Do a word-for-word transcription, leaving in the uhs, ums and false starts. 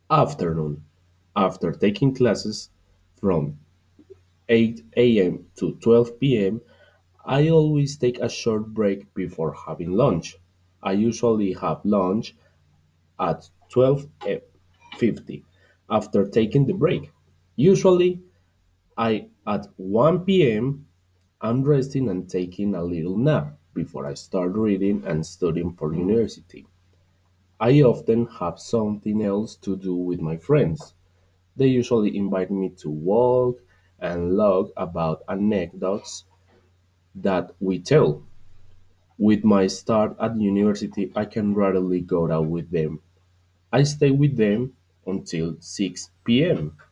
Afternoon. After taking classes from eight a m to twelve p m, I always take a short break before having lunch. I usually have lunch at twelve fifty after taking the break. Usually, I at one p m I'm resting and taking a little nap before I start reading and studying for university. I often have something else to do with my friends. They usually invite me to walk and log about anecdotes that we tell. With my start at university, I can rarely go out with them. I stay with them until six p m.